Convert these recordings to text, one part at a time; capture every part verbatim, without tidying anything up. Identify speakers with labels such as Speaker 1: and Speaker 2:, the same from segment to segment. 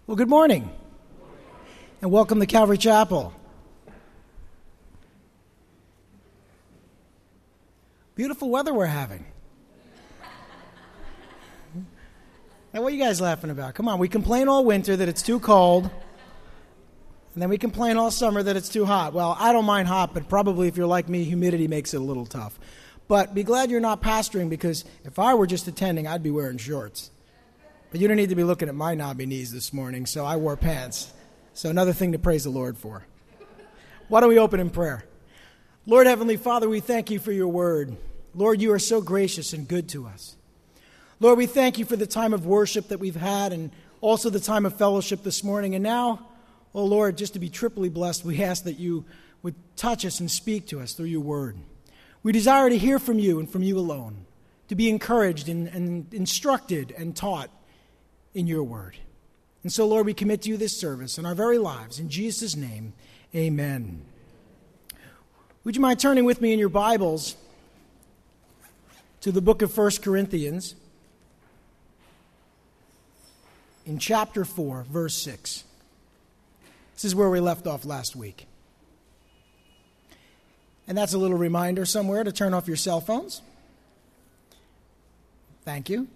Speaker 1: Well, good morning, and welcome to Calvary Chapel. Beautiful weather we're having. Now, what are you guys laughing about? Come on, we complain all winter that it's too cold, and then we complain all summer that it's too hot. Well, I don't mind hot, but probably if you're like me, humidity makes it a little tough. But be glad you're not pastoring, because if I were just attending, I'd be wearing shorts. But you don't need to be looking at my knobby knees this morning, so I wore pants. So another thing to praise the Lord for. Why don't we open in prayer? Lord Heavenly Father, we thank you for your word. Lord, you are so gracious and good to us. Lord, we thank you for the time of worship that we've had and also the time of fellowship this morning. And now, oh Lord, just to be triply blessed, we ask that you would touch us and speak to us through your word. We desire to hear from you and from you alone, to be encouraged and, and instructed and taught in your word. And so, Lord, we commit to you this service and our very lives. In Jesus' name, amen. Would you mind turning with me in your Bibles to the book of First Corinthians in chapter four, verse six. This is where we left off last week. And that's a little reminder somewhere to turn off your cell phones. Thank you.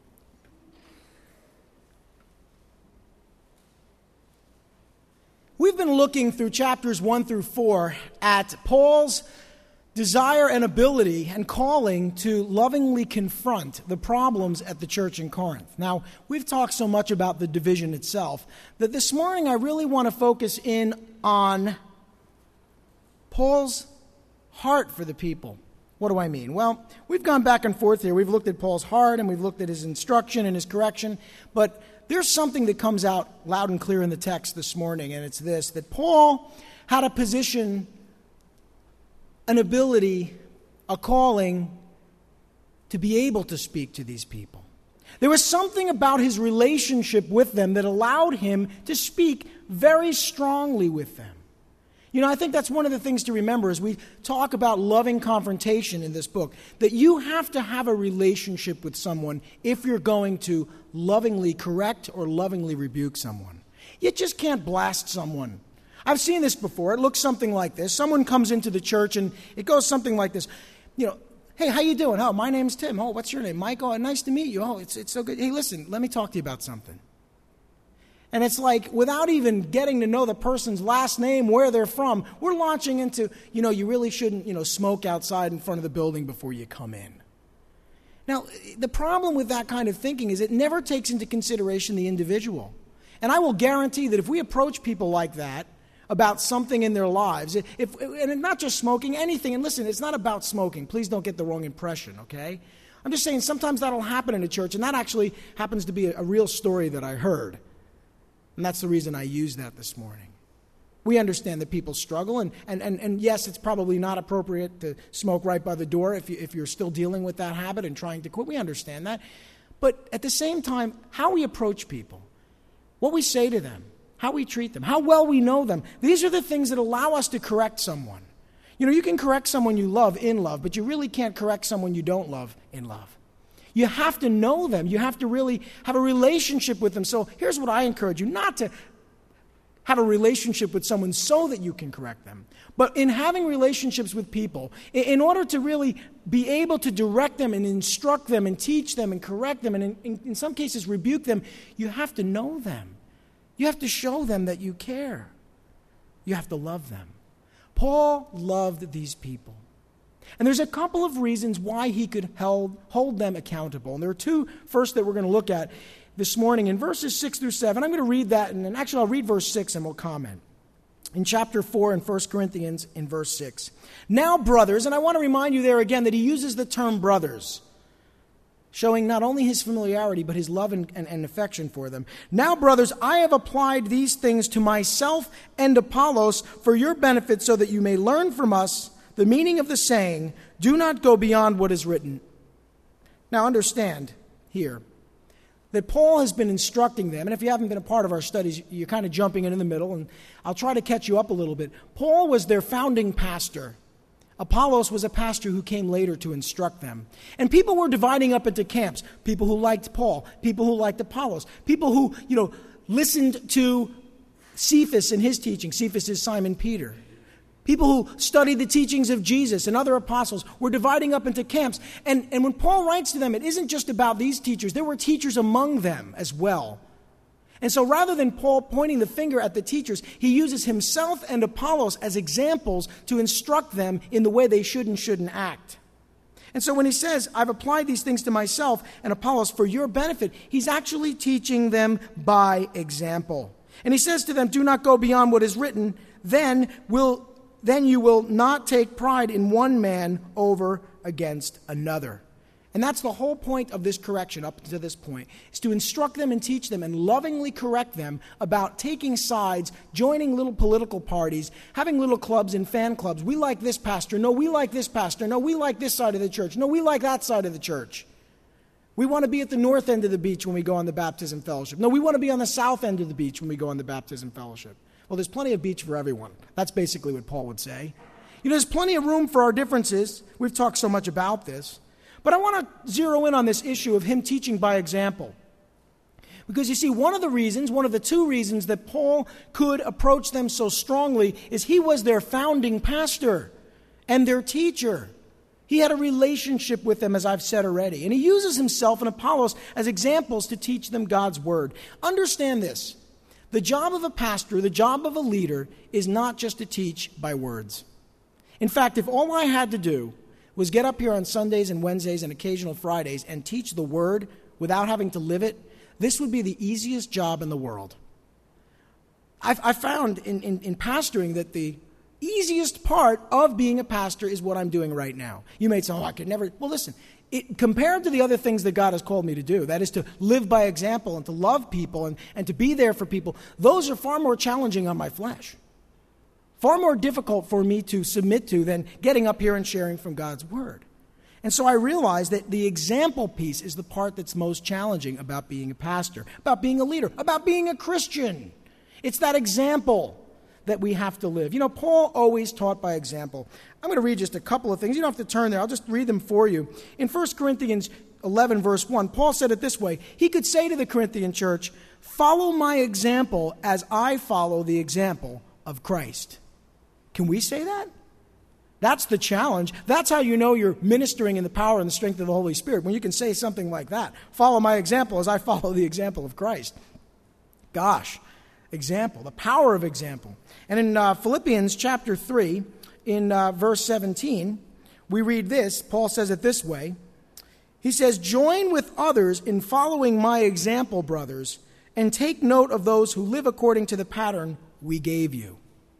Speaker 1: We've been looking through chapters one through four at Paul's desire and ability and calling to lovingly confront the problems at the church in Corinth. Now, we've talked so much about the division itself that this morning I really want to focus in on Paul's heart for the people. What do I mean? Well, we've gone back and forth here. We've looked at Paul's heart and we've looked at his instruction and his correction, but there's something that comes out loud and clear in the text this morning, and it's this, that Paul had a position, an ability, a calling to be able to speak to these people. There was something about his relationship with them that allowed him to speak very strongly with them. You know, I think that's one of the things to remember as we talk about loving confrontation in this book, that you have to have a relationship with someone if you're going to lovingly correct or lovingly rebuke someone. You just can't blast someone. I've seen this before. It looks something like this. Someone comes into the church and it goes something like this. You know, hey, how you doing? Oh, my name's Tim. Oh, what's your name? Mike. Oh, nice to meet you. Oh, it's it's so good. Hey, listen, let me talk to you about something. And it's like, without even getting to know the person's last name, where they're from, we're launching into, you know, you really shouldn't, you know, smoke outside in front of the building before you come in. Now, the problem with that kind of thinking is it never takes into consideration the individual. And I will guarantee that if we approach people like that about something in their lives, if, and not just smoking, anything, and listen, it's not about smoking. Please don't get the wrong impression, okay? I'm just saying sometimes that'll happen in a church, and that actually happens to be a, a real story that I heard. And that's the reason I use that this morning. We understand that people struggle, and, and, and, and yes, it's probably not appropriate to smoke right by the door if, you, if you're still dealing with that habit and trying to quit. We understand that. But at the same time, how we approach people, what we say to them, how we treat them, how well we know them, these are the things that allow us to correct someone. You know, you can correct someone you love in love, but you really can't correct someone you don't love in love. You have to know them. You have to really have a relationship with them. So here's what I encourage you, not to have a relationship with someone so that you can correct them. But in having relationships with people, in order to really be able to direct them and instruct them and teach them and correct them and in, in, in some cases rebuke them, you have to know them. You have to show them that you care. You have to love them. Paul loved these people. And there's a couple of reasons why he could held, hold them accountable. And there are two first that we're going to look at this morning in verses six through seven. I'm going to read that, and then actually I'll read verse six and we'll comment. In chapter four in First Corinthians in verse six. Now, brothers, and I want to remind you there again that he uses the term brothers, showing not only his familiarity but his love and, and, and affection for them. Now, brothers, I have applied these things to myself and Apollos for your benefit, so that you may learn from us the meaning of the saying, do not go beyond what is written. Now understand here that Paul has been instructing them, and if you haven't been a part of our studies, you're kind of jumping in in the middle, and I'll try to catch you up a little bit. Paul was their founding pastor. Apollos was a pastor who came later to instruct them. And people were dividing up into camps, people who liked Paul, people who liked Apollos, people who, you know, listened to Cephas and his teaching. Cephas is Simon Peter. People who studied the teachings of Jesus and other apostles were dividing up into camps. And, and when Paul writes to them, it isn't just about these teachers. There were teachers among them as well. And so rather than Paul pointing the finger at the teachers, he uses himself and Apollos as examples to instruct them in the way they should and shouldn't act. And so when he says, I've applied these things to myself and Apollos for your benefit, he's actually teaching them by example. And he says to them, do not go beyond what is written, then will then you will not take pride in one man over against another. And that's the whole point of this correction up to this point, is to instruct them and teach them and lovingly correct them about taking sides, joining little political parties, having little clubs and fan clubs. We like this pastor. No, we like this pastor. No, we like this side of the church. No, we like that side of the church. We want to be at the north end of the beach when we go on the baptism fellowship. No, we want to be on the south end of the beach when we go on the baptism fellowship. Well, there's plenty of beach for everyone. That's basically what Paul would say. You know, there's plenty of room for our differences. We've talked so much about this. But I want to zero in on this issue of him teaching by example. Because you see, one of the reasons, one of the two reasons that Paul could approach them so strongly is he was their founding pastor and their teacher. He had a relationship with them, as I've said already. And he uses himself and Apollos as examples to teach them God's word. Understand this. The job of a pastor, the job of a leader, is not just to teach by words. In fact, if all I had to do was get up here on Sundays and Wednesdays and occasional Fridays and teach the word without having to live it, this would be the easiest job in the world. I've, I found in, in, in pastoring that the easiest part of being a pastor is what I'm doing right now. You may say, oh, I could never. Well, listen, it, compared to the other things that God has called me to do, that is to live by example and to love people and, and to be there for people, those are far more challenging on my flesh. Far more difficult for me to submit to than getting up here and sharing from God's word. And so I realized that the example piece is the part that's most challenging about being a pastor, about being a leader, about being a Christian. It's that example that we have to live. You know, Paul always taught by example. I'm going to read just a couple of things. You don't have to turn there. I'll just read them for you. In First Corinthians eleven, verse one, Paul said it this way. He could say to the Corinthian church, follow my example as I follow the example of Christ. Can we say that? That's the challenge. That's how you know you're ministering in the power and the strength of the Holy Spirit, when you can say something like that. Follow my example as I follow the example of Christ. Gosh, example, the power of example. And in uh, Philippians chapter three, in uh, verse seventeen, we read this. Paul says it this way. He says, join with others in following my example, brothers, and take note of those who live according to the pattern we gave you.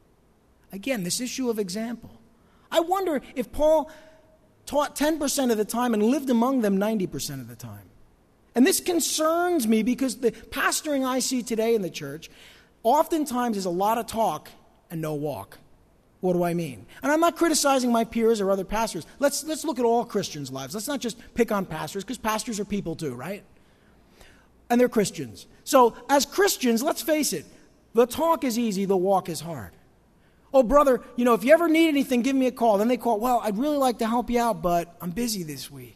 Speaker 1: Again, this issue of example. I wonder if Paul taught ten percent of the time and lived among them ninety percent of the time. And this concerns me because the pastoring I see today in the church oftentimes is a lot of talk and no walk. What do I mean? And I'm not criticizing my peers or other pastors. Let's, let's look at all Christians' lives. Let's not just pick on pastors, because pastors are people too, right? And they're Christians. So as Christians, let's face it, the talk is easy, the walk is hard. Oh, brother, you know, if you ever need anything, give me a call. Then they call, well, I'd really like to help you out, but I'm busy this week.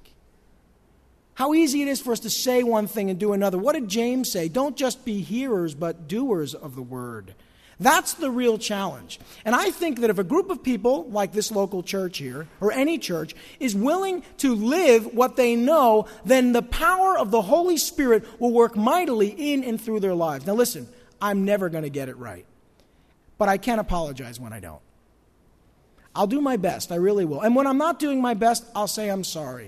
Speaker 1: How easy it is for us to say one thing and do another. What did James say? Don't just be hearers, but doers of the word. That's the real challenge. And I think that if a group of people like this local church here, or any church, is willing to live what they know, then the power of the Holy Spirit will work mightily in and through their lives. Now listen, I'm never going to get it right. But I can't apologize when I don't. I'll do my best. I really will. And when I'm not doing my best, I'll say I'm sorry.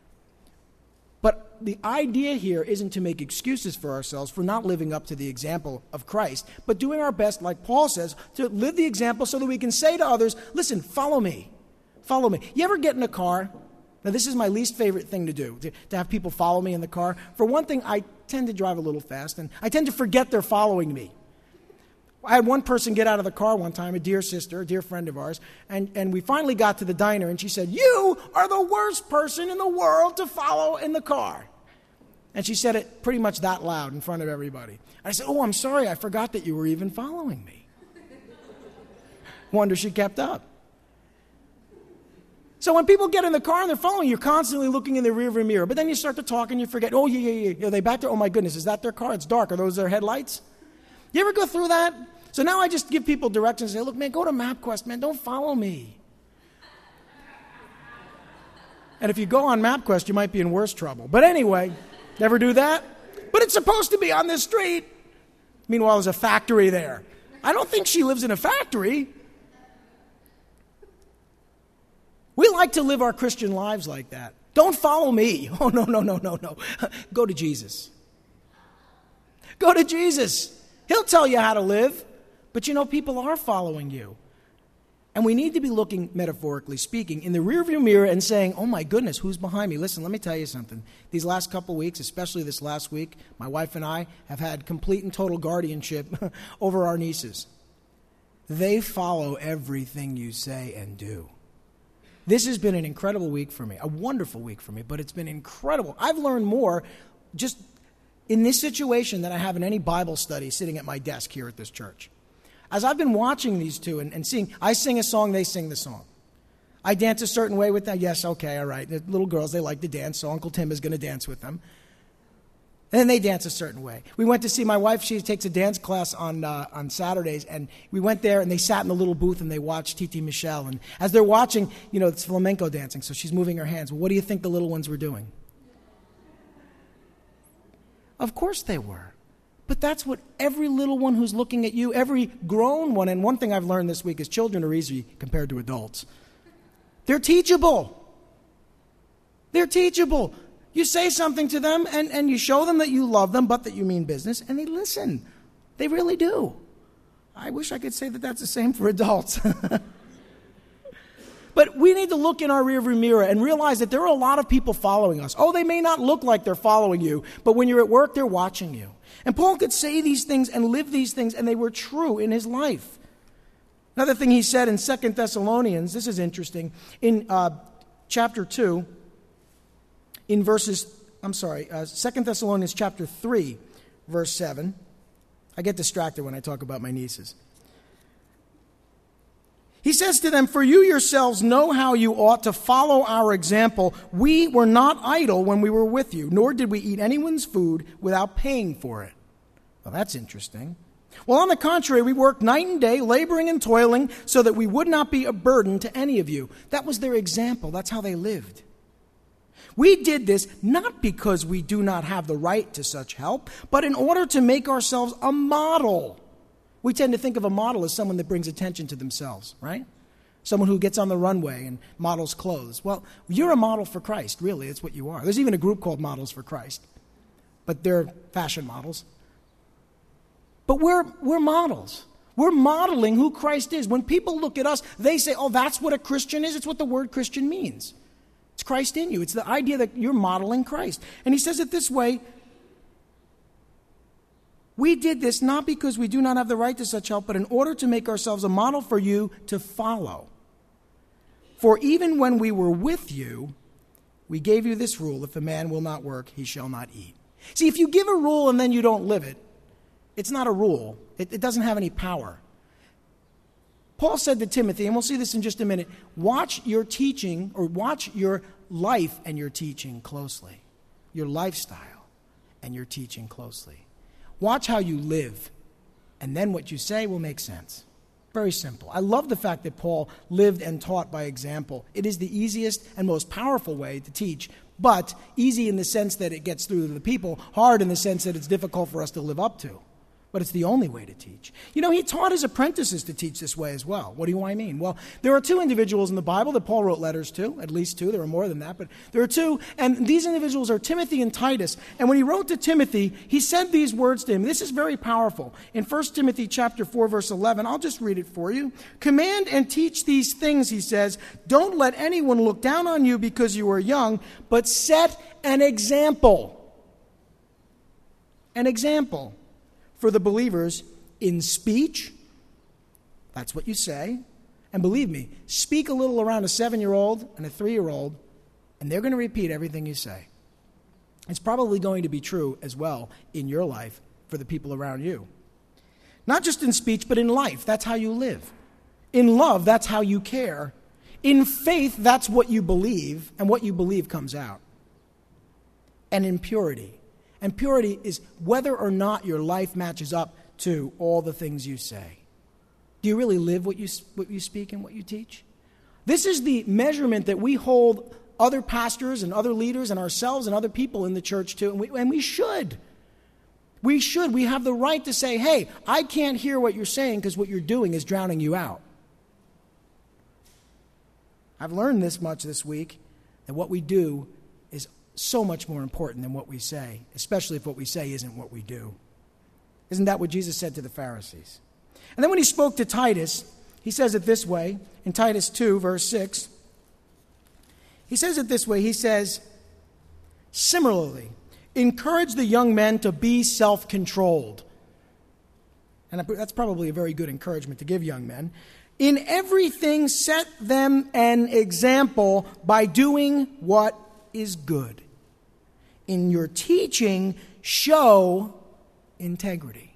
Speaker 1: But the idea here isn't to make excuses for ourselves for not living up to the example of Christ, but doing our best, like Paul says, to live the example so that we can say to others, listen, follow me. Follow me. You ever get in a car? Now, this is my least favorite thing to do, to, to have people follow me in the car. For one thing, I tend to drive a little fast, and I tend to forget they're following me. I had one person get out of the car one time, a dear sister, a dear friend of ours, and, and we finally got to the diner, and she said, you are the worst person in the world to follow in the car. And she said it pretty much that loud in front of everybody. I said, oh, I'm sorry, I forgot that you were even following me. Wonder she kept up. So when people get in the car and they're following, you're constantly looking in the rearview mirror, but then you start to talk and you forget, oh, yeah, yeah, yeah, are they back there? Oh, my goodness, is that their car? It's dark. Are those their headlights? You ever go through that? So now I just give people directions and say, look, man, go to MapQuest, man. Don't follow me. And if you go on MapQuest, you might be in worse trouble. But anyway, never do that? But it's supposed to be on this street. Meanwhile, there's a factory there. I don't think she lives in a factory. We like to live our Christian lives like that. Don't follow me. Oh, no, no, no, no, no. Go to Jesus. Go to Jesus. He'll tell you how to live. But you know, people are following you. And we need to be looking, metaphorically speaking, in the rearview mirror and saying, oh my goodness, who's behind me? Listen, let me tell you something. These last couple weeks, especially this last week, my wife and I have had complete and total guardianship over our nieces. They follow everything you say and do. This has been an incredible week for me, a wonderful week for me, but it's been incredible. I've learned more just in this situation than I have in any Bible study sitting at my desk here at this church. As I've been watching these two and, and seeing, I sing a song, they sing the song. I dance a certain way with them. Yes, okay, all right. The little girls, they like to dance, so Uncle Tim is going to dance with them. And then they dance a certain way. We went to see my wife. She takes a dance class on uh, on Saturdays, and we went there, and they sat in the little booth, and they watched Titi Michelle. And as they're watching, you know, it's flamenco dancing, so she's moving her hands. Well, what do you think the little ones were doing? Of course they were. But that's what every little one who's looking at you, every grown one, and one thing I've learned this week is children are easy compared to adults. They're teachable. They're teachable. You say something to them, and, and you show them that you love them, but that you mean business, and they listen. They really do. I wish I could say that that's the same for adults. But we need to look in our rearview mirror and realize that there are a lot of people following us. Oh, they may not look like they're following you, but when you're at work, they're watching you. And Paul could say these things and live these things, and they were true in his life. Another thing he said in Second Thessalonians, this is interesting, in uh, chapter two, in verses, I'm sorry, uh, Second Thessalonians chapter three, verse seven. I get distracted when I talk about my nieces. He says to them, for you yourselves know how you ought to follow our example. We were not idle when we were with you, nor did we eat anyone's food without paying for it. Well, that's interesting. Well, on the contrary, we worked night and day, laboring and toiling, so that we would not be a burden to any of you. That was their example. That's how they lived. We did this not because we do not have the right to such help, but in order to make ourselves a model. We tend to think of a model as someone that brings attention to themselves, right? Someone who gets on the runway and models clothes. Well, you're a model for Christ, really. That's what you are. There's even a group called Models for Christ. But they're fashion models. But we're we're models. We're modeling who Christ is. When people look at us, they say, oh, that's what a Christian is. It's what the word Christian means. It's Christ in you. It's the idea that you're modeling Christ. And he says it this way, we did this not because we do not have the right to such help, but in order to make ourselves a model for you to follow. For even when we were with you, we gave you this rule, if a man will not work, he shall not eat. See, if you give a rule and then you don't live it, it's not a rule. It, it doesn't have any power. Paul said to Timothy, and we'll see this in just a minute, watch your teaching, or watch your life and your teaching closely. Your lifestyle and your teaching closely. Watch how you live, and then what you say will make sense. Very simple. I love the fact that Paul lived and taught by example. It is the easiest and most powerful way to teach, but easy in the sense that it gets through to the people, hard in the sense that it's difficult for us to live up to. But it's the only way to teach. You know, he taught his apprentices to teach this way as well. What do I mean? Well, there are two individuals in the Bible that Paul wrote letters to, at least two. There are more than that, but there are two. And these individuals are Timothy and Titus. And when he wrote to Timothy, he said these words to him. This is very powerful. In First Timothy chapter four, verse eleven, I'll just read it for you. Command and teach these things, he says. Don't let anyone look down on you because you are young, but set an example. An example. For the believers in speech, that's what you say. And believe me, speak a little around a seven-year-old and a three-year-old, and they're going to repeat everything you say. It's probably going to be true as well in your life for the people around you. Not just in speech, but in life. That's how you live. In love, that's how you care. In faith, that's what you believe, and what you believe comes out. And in purity. And purity is whether or not your life matches up to all the things you say. Do you really live what you, what you speak and what you teach? This is the measurement that we hold other pastors and other leaders and ourselves and other people in the church to, and we, and we should. We should. We have the right to say, hey, I can't hear what you're saying because what you're doing is drowning you out. I've learned this much this week, that what we do is so much more important than what we say, especially if what we say isn't what we do. Isn't that what Jesus said to the Pharisees? And then when he spoke to Titus, he says it this way, in Titus two, verse six. He says it this way, he says, similarly, encourage the young men to be self-controlled. And that's probably a very good encouragement to give young men. In everything, set them an example by doing what is good. In your teaching, show integrity.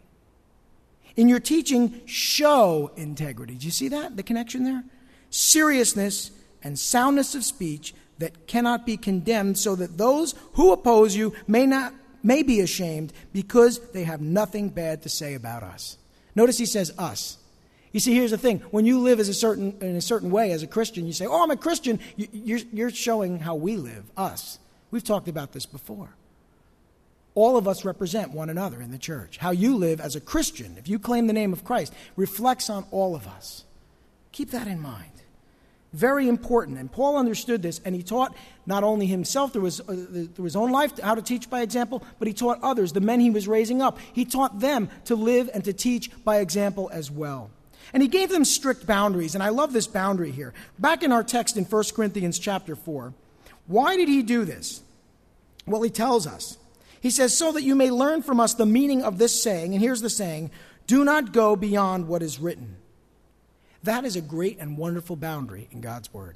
Speaker 1: In your teaching, show integrity. Do you see that? The connection there? Seriousness and soundness of speech that cannot be condemned, so that those who oppose you may not may be ashamed because they have nothing bad to say about us. Notice he says us. You see, here's the thing. When you live as a certain in a certain way as a Christian, you say, oh, I'm a Christian. You're, you're showing how we live, us. We've talked about this before. All of us represent one another in the church. How you live as a Christian, if you claim the name of Christ, reflects on all of us. Keep that in mind. Very important. And Paul understood this, and he taught not only himself through his, uh, through his own life how to teach by example, but he taught others, the men he was raising up. He taught them to live and to teach by example as well. And he gave them strict boundaries, and I love this boundary here. Back in our text in First Corinthians chapter four, why did he do this? Well, he tells us. He says, so that you may learn from us the meaning of this saying, and here's the saying, do not go beyond what is written. That is a great and wonderful boundary in God's word.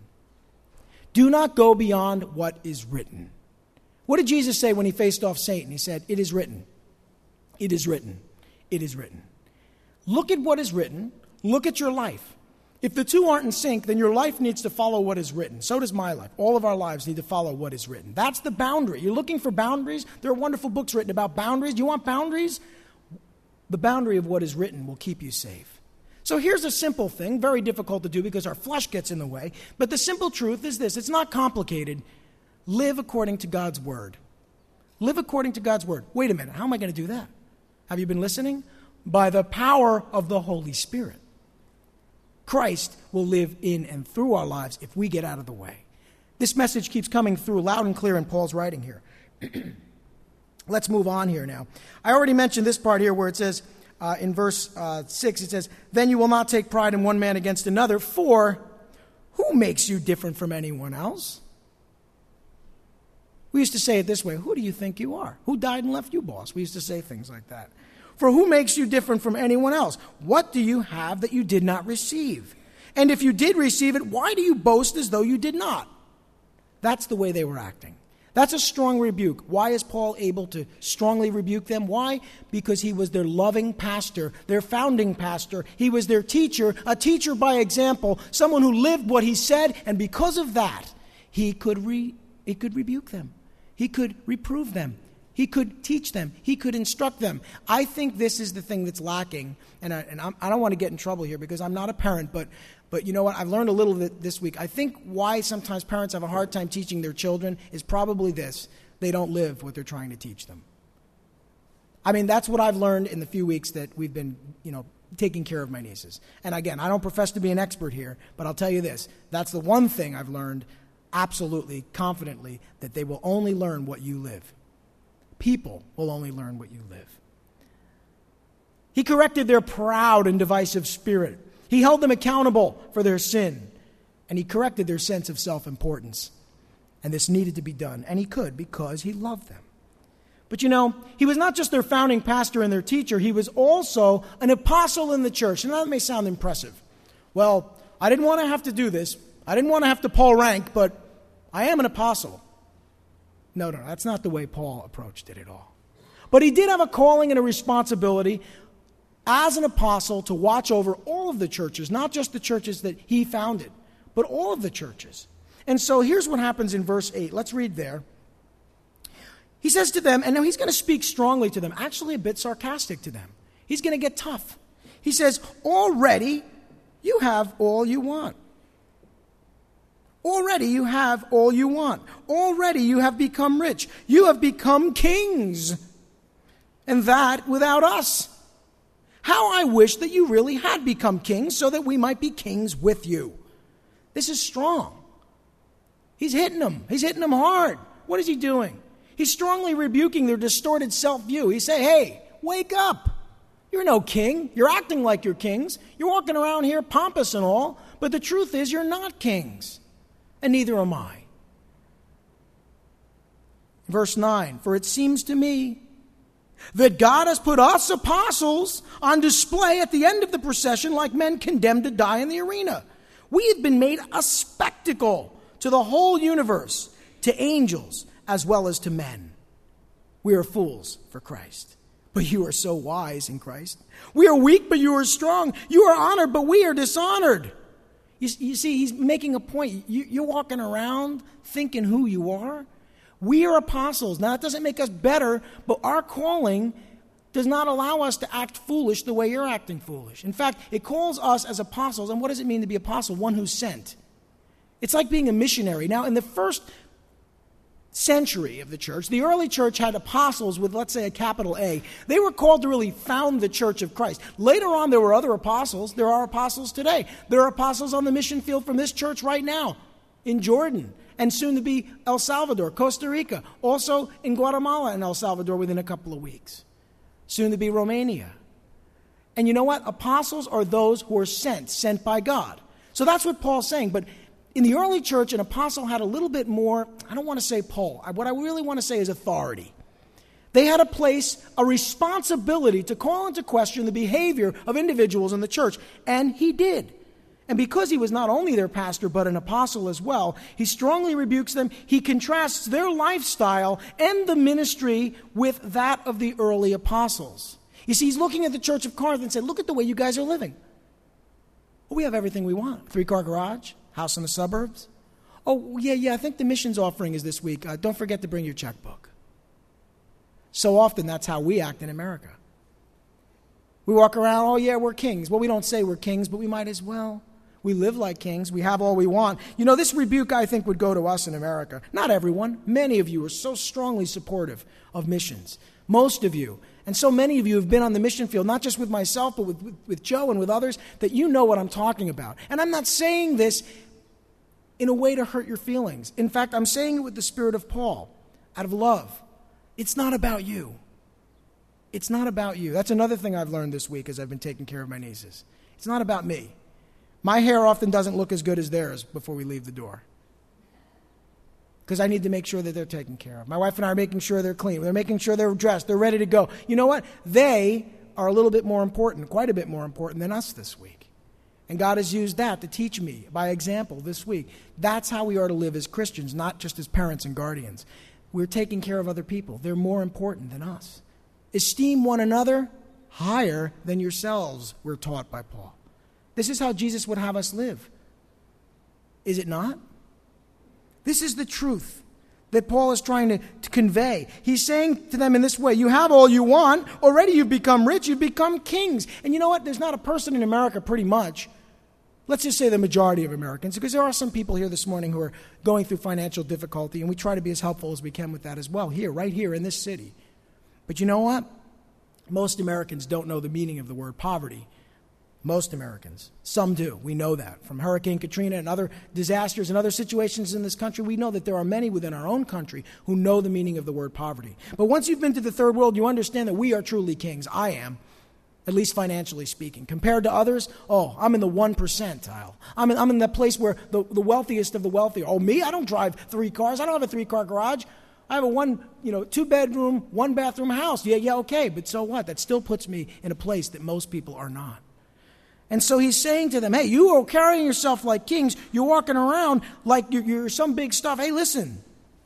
Speaker 1: Do not go beyond what is written. What did Jesus say when he faced off Satan? He said, it is written. It is written. It is written. Look at what is written. Look at your life. If the two aren't in sync, then your life needs to follow what is written. So does my life. All of our lives need to follow what is written. That's the boundary. You're looking for boundaries? There are wonderful books written about boundaries. Do you want boundaries? The boundary of what is written will keep you safe. So here's a simple thing, very difficult to do because our flesh gets in the way. But the simple truth is this. It's not complicated. Live according to God's word. Live according to God's word. Wait a minute. How am I going to do that? Have you been listening? By the power of the Holy Spirit. Christ will live in and through our lives if we get out of the way. This message keeps coming through loud and clear in Paul's writing here. Let's move on here now. I already mentioned this part here where it says, uh, in verse uh, six, it says, then you will not take pride in one man against another, for who makes you different from anyone else? We used to say it this way, who do you think you are? Who died and left you, boss? We used to say things like that. For who makes you different from anyone else? What do you have that you did not receive? And if you did receive it, why do you boast as though you did not? That's the way they were acting. That's a strong rebuke. Why is Paul able to strongly rebuke them? Why? Because he was their loving pastor, their founding pastor. He was their teacher, a teacher by example, someone who lived what he said, and because of that, he could re- he could rebuke them. He could reprove them. He could teach them. He could instruct them. I think this is the thing that's lacking, and I, and I'm, I don't want to get in trouble here because I'm not a parent, but but you know what? I've learned a little bit this week. I think why sometimes parents have a hard time teaching their children is probably this. They don't live what they're trying to teach them. I mean, that's what I've learned in the few weeks that we've been, you know, taking care of my nieces. And again, I don't profess to be an expert here, but I'll tell you this. That's the one thing I've learned absolutely, confidently, that they will only learn what you live. People will only learn what you live. He corrected their proud and divisive spirit. He held them accountable for their sin. And he corrected their sense of self-importance. And this needed to be done. And he could because he loved them. But you know, he was not just their founding pastor and their teacher. He was also an apostle in the church. And that may sound impressive. Well, I didn't want to have to do this. I didn't want to have to Paul rank, but I am an apostle. No, no, that's not the way Paul approached it at all. But he did have a calling and a responsibility as an apostle to watch over all of the churches, not just the churches that he founded, but all of the churches. And so here's what happens in verse eight. Let's read there. He says to them, and now he's going to speak strongly to them, actually a bit sarcastic to them. He's going to get tough. He says, already you have all you want. Already you have all you want. Already you have become rich. You have become kings. And that without us. How I wish that you really had become kings so that we might be kings with you. This is strong. He's hitting them. He's hitting them hard. What is he doing? He's strongly rebuking their distorted self-view. He's saying, hey, wake up. You're no king. You're acting like you're kings. You're walking around here pompous and all, but the truth is you're not kings, and neither am I. Verse nine, for it seems to me that God has put us apostles on display at the end of the procession like men condemned to die in the arena. We have been made a spectacle to the whole universe, to angels as well as to men. We are fools for Christ, but you are so wise in Christ. We are weak, but you are strong. You are honored, but we are dishonored. You, you see, he's making a point. You, you're walking around thinking who you are. We are apostles. Now, it doesn't make us better, but our calling does not allow us to act foolish the way you're acting foolish. In fact, it calls us as apostles, and what does it mean to be apostle? One who's sent. It's like being a missionary. Now, in the first century of the church, the early church had apostles with, let's say, a capital A. They were called to really found the church of Christ. Later on, there were other apostles. There are apostles today. There are apostles on the mission field from this church right now in Jordan, and soon to be El Salvador, Costa Rica, also in Guatemala and El Salvador within a couple of weeks, soon to be Romania. And you know what? Apostles are those who are sent, sent by God. So that's what Paul's saying. But in the early church, an apostle had a little bit more, I don't want to say pull. What I really want to say is authority. They had a place, a responsibility to call into question the behavior of individuals in the church. And he did. And because he was not only their pastor, but an apostle as well, he strongly rebukes them. He contrasts their lifestyle and the ministry with that of the early apostles. You see, he's looking at the church of Corinth and said, look at the way you guys are living. Well, we have everything we want. Three-car garage, house in the suburbs. Oh, yeah, yeah, I think the missions offering is this week. Uh, don't forget to bring your checkbook. So often that's how we act in America. We walk around, oh, yeah, we're kings. Well, we don't say we're kings, but we might as well. We live like kings. We have all we want. You know, this rebuke, I think, would go to us in America. Not everyone. Many of you are so strongly supportive of missions. Most of you. And so many of you have been on the mission field, not just with myself, but with, with, with Joe and with others, that you know what I'm talking about. And I'm not saying this in a way to hurt your feelings. In fact, I'm saying it with the spirit of Paul, out of love. It's not about you. It's not about you. That's another thing I've learned this week as I've been taking care of my nieces. It's not about me. My hair often doesn't look as good as theirs before we leave the door, because I need to make sure that they're taken care of. My wife and I are making sure they're clean. They're making sure they're dressed. They're ready to go. You know what? They are a little bit more important, quite a bit more important than us this week. And God has used that to teach me by example this week. That's how we are to live as Christians, not just as parents and guardians. We're taking care of other people. They're more important than us. Esteem one another higher than yourselves, we're taught by Paul. This is how Jesus would have us live. Is it not? This is the truth that Paul is trying to, to convey. He's saying to them in this way, you have all you want. Already you've become rich. You've become kings. And you know what? There's not a person in America pretty much, let's just say the majority of Americans, because there are some people here this morning who are going through financial difficulty, and we try to be as helpful as we can with that as well, here, right here in this city. But you know what? Most Americans don't know the meaning of the word poverty. Most Americans. Some do. We know that. From Hurricane Katrina and other disasters and other situations in this country, we know that there are many within our own country who know the meaning of the word poverty. But once you've been to the third world, you understand that we are truly kings. I am, at least financially speaking. Compared to others, oh, I'm in the one percentile. I'm in, I'm in that place where the, the wealthiest of the wealthy. Oh, me? I don't drive three cars. I don't have a three-car garage. I have a one, you know, two-bedroom, one-bathroom house. Yeah, yeah, okay, but so what? That still puts me in a place that most people are not. And so he's saying to them, hey, you are carrying yourself like kings. You're walking around like you're, you're some big stuff. Hey, listen.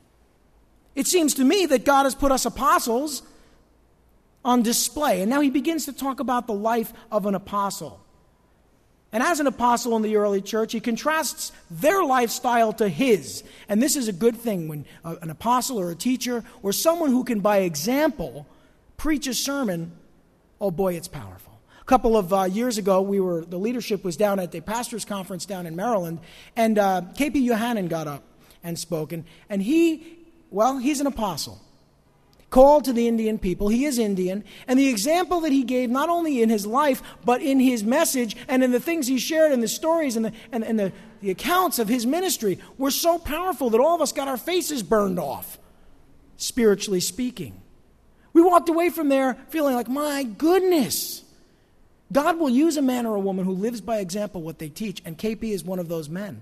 Speaker 1: It seems to me that God has put us apostles on display. And now he begins to talk about the life of an apostle. And as an apostle in the early church, he contrasts their lifestyle to his. And this is a good thing when uh, an apostle or a teacher or someone who can, by example, preach a sermon Oh boy, it's powerful. A couple of uh, years ago, we were the leadership was down at the pastors' conference down in Maryland, and uh, K P Yohanan got up and spoke, and, and he, well, he's an apostle, called to the Indian people. He is Indian, and the example that he gave, not only in his life, but in his message and in the things he shared and the stories and the, and, and the, the accounts of his ministry were so powerful that all of us got our faces burned off, spiritually speaking. We walked away from there feeling like, my goodness, God will use a man or a woman who lives by example what they teach, and K P is one of those men.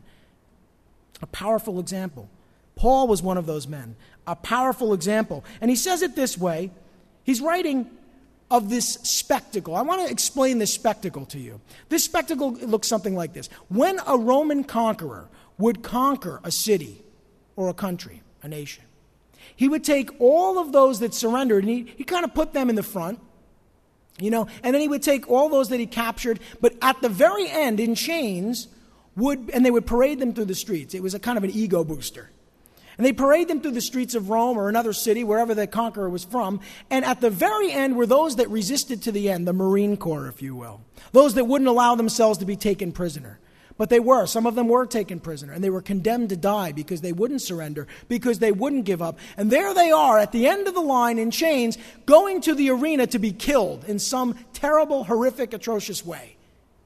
Speaker 1: A powerful example. Paul was one of those men. A powerful example. And he says it this way. He's writing of this spectacle. I want to explain this spectacle to you. This spectacle looks something like this. When a Roman conqueror would conquer a city or a country, a nation, he would take all of those that surrendered and he, he kind of put them in the front. You know, and then he would take all those that he captured, but at the very end, in chains, would and they would parade them through the streets. It was a kind of an ego booster. And they parade them through the streets of Rome or another city, wherever the conqueror was from. And at the very end were those that resisted to the end, the Marine Corps, if you will. Those that wouldn't allow themselves to be taken prisoner. But they were. Some of them were taken prisoner, and they were condemned to die because they wouldn't surrender, because they wouldn't give up. And there they are at the end of the line in chains, going to the arena to be killed in some terrible, horrific, atrocious way.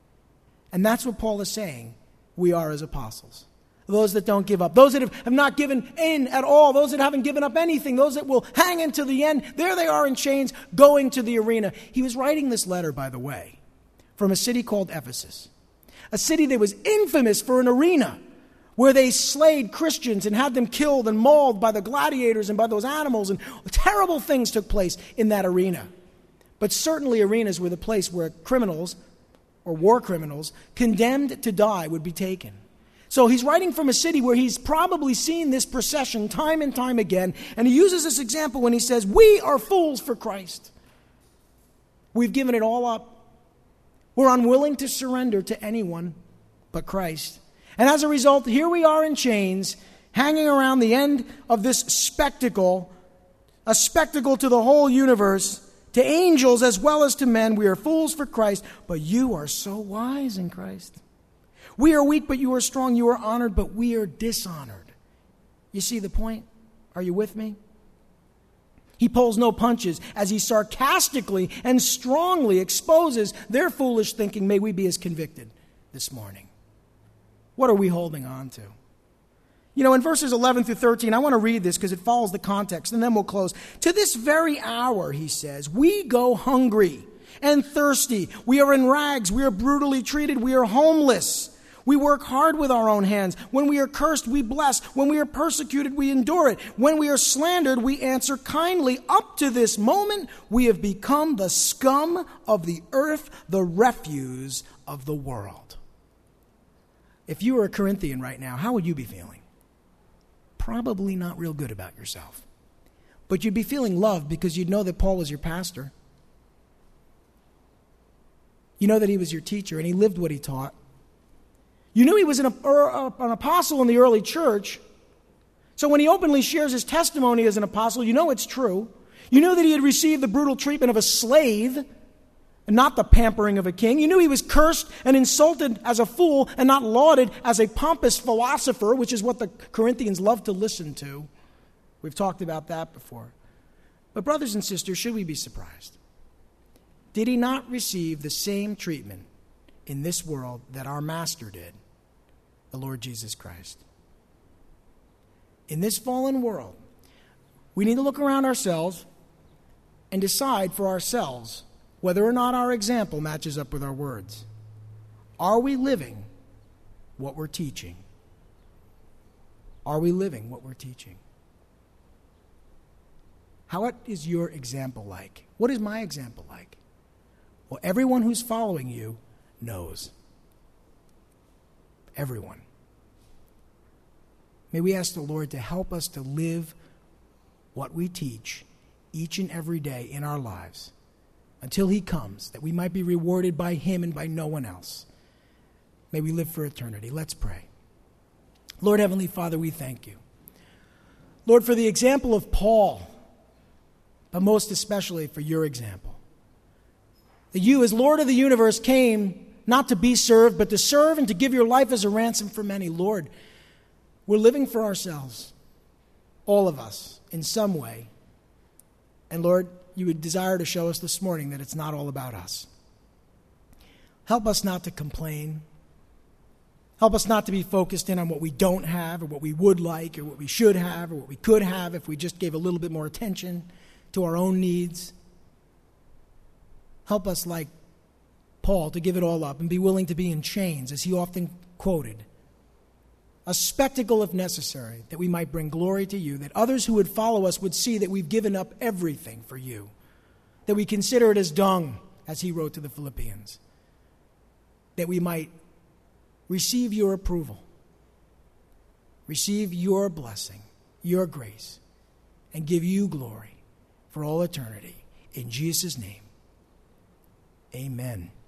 Speaker 1: And that's what Paul is saying we are as apostles. Those that don't give up, those that have, have not given in at all, those that haven't given up anything, those that will hang into the end, there they are in chains, going to the arena. He was writing this letter, by the way, from a city called Ephesus. A city that was infamous for an arena where they slayed Christians and had them killed and mauled by the gladiators and by those animals, and terrible things took place in that arena. But certainly arenas were the place where criminals or war criminals condemned to die would be taken. So he's writing from a city where he's probably seen this procession time and time again, and he uses this example when he says, we are fools for Christ. We've given it all up. We're unwilling to surrender to anyone but Christ. And as a result, here we are in chains, hanging around the end of this spectacle, a spectacle to the whole universe, to angels as well as to men. We are fools for Christ, but you are so wise in Christ. We are weak, but you are strong. You are honored, but we are dishonored. You see the point? Are you with me? He pulls no punches as he sarcastically and strongly exposes their foolish thinking. May we be as convicted this morning. What are we holding on to? You know, in verses eleven through thirteen, I want to read this because it follows the context, and then we'll close. To this very hour, he says, we go hungry and thirsty. We are in rags. We are brutally treated. We are homeless. We work hard with our own hands. When we are cursed, we bless. When we are persecuted, we endure it. When we are slandered, we answer kindly. Up to this moment, we have become the scum of the earth, the refuse of the world. If you were a Corinthian right now, how would you be feeling? Probably not real good about yourself. But you'd be feeling loved because you'd know that Paul was your pastor. You know that he was your teacher and he lived what he taught. You knew he was an, uh, an apostle in the early church. So when he openly shares his testimony as an apostle, you know it's true. You knew that he had received the brutal treatment of a slave and not the pampering of a king. You knew he was cursed and insulted as a fool and not lauded as a pompous philosopher, which is what the Corinthians love to listen to. We've talked about that before. But brothers and sisters, should we be surprised? Did he not receive the same treatment in this world that our master did, the Lord Jesus Christ? In this fallen world, we need to look around ourselves and decide for ourselves whether or not our example matches up with our words. Are we living what we're teaching? Are we living what we're teaching? How what is your example like? What is my example like? Well, everyone who's following you knows. Everyone. May we ask the Lord to help us to live what we teach each and every day in our lives until he comes, that we might be rewarded by him and by no one else. May we live for eternity. Let's pray. Lord Heavenly Father, we thank you. Lord, for the example of Paul, but most especially for your example. That you, as Lord of the universe, came not to be served, but to serve and to give your life as a ransom for many. Lord, we're living for ourselves, all of us, in some way. And Lord, you would desire to show us this morning that it's not all about us. Help us not to complain. Help us not to be focused in on what we don't have or what we would like or what we should have or what we could have if we just gave a little bit more attention to our own needs. Help us, like Paul, to give it all up and be willing to be in chains, as he often quoted. A spectacle if necessary, that we might bring glory to you, that others who would follow us would see that we've given up everything for you, that we consider it as dung, as he wrote to the Philippians, that we might receive your approval, receive your blessing, your grace, and give you glory for all eternity. In Jesus' name, amen.